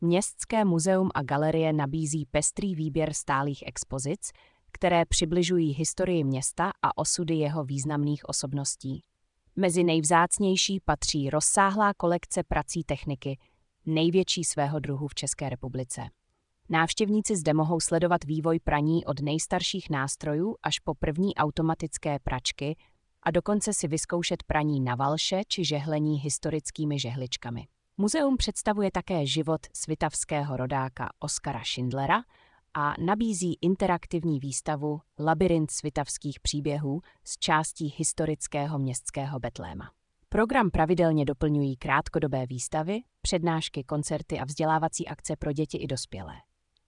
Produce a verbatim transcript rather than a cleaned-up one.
Městské muzeum a galerie nabízí pestrý výběr stálých expozic, které přibližují historii města a osudy jeho významných osobností. Mezi nejvzácnější patří rozsáhlá kolekce prací techniky, největší svého druhu v České republice. Návštěvníci zde mohou sledovat vývoj praní od nejstarších nástrojů až po první automatické pračky a dokonce si vyzkoušet praní na valše či žehlení historickými žehličkami. Muzeum představuje také život svitavského rodáka Oskara Schindlera a nabízí interaktivní výstavu Labyrint svitavských příběhů z částí historického městského Betléma. Program pravidelně doplňují krátkodobé výstavy, přednášky, koncerty a vzdělávací akce pro děti i dospělé.